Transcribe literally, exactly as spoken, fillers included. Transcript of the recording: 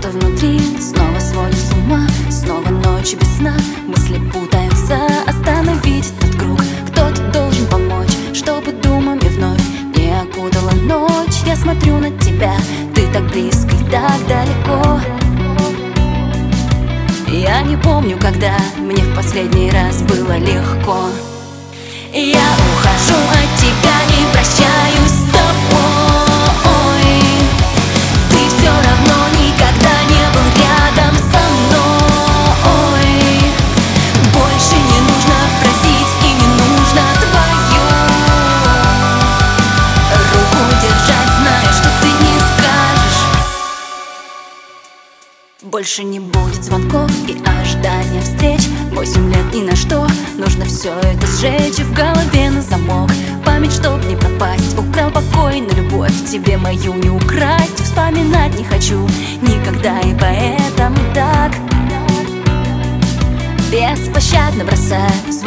Что-то внутри снова сводит с ума. Снова ночи без сна, мысли путаются. Остановить этот круг кто-то должен помочь, чтобы думами вновь не окутала ночь. Я смотрю на тебя, ты так близко и так далеко. Я не помню, когда мне в последний раз было легко. Я ухожу от тебя, не прощаюсь с тобой. Ты все равно никогда не был рядом со мной. Больше не нужно просить и не нужно твою руку держать, зная, что ты не скажешь. Больше не будет звонков и ожидания встреч. Восемь лет ни на что, нужно все это сжечь. И в голове на замок память, чтоб не пропасть. Украл покой, но любовь тебе мою не украсть. Вспоминать не хочу никогда, и поэтому так беспощадно бросаю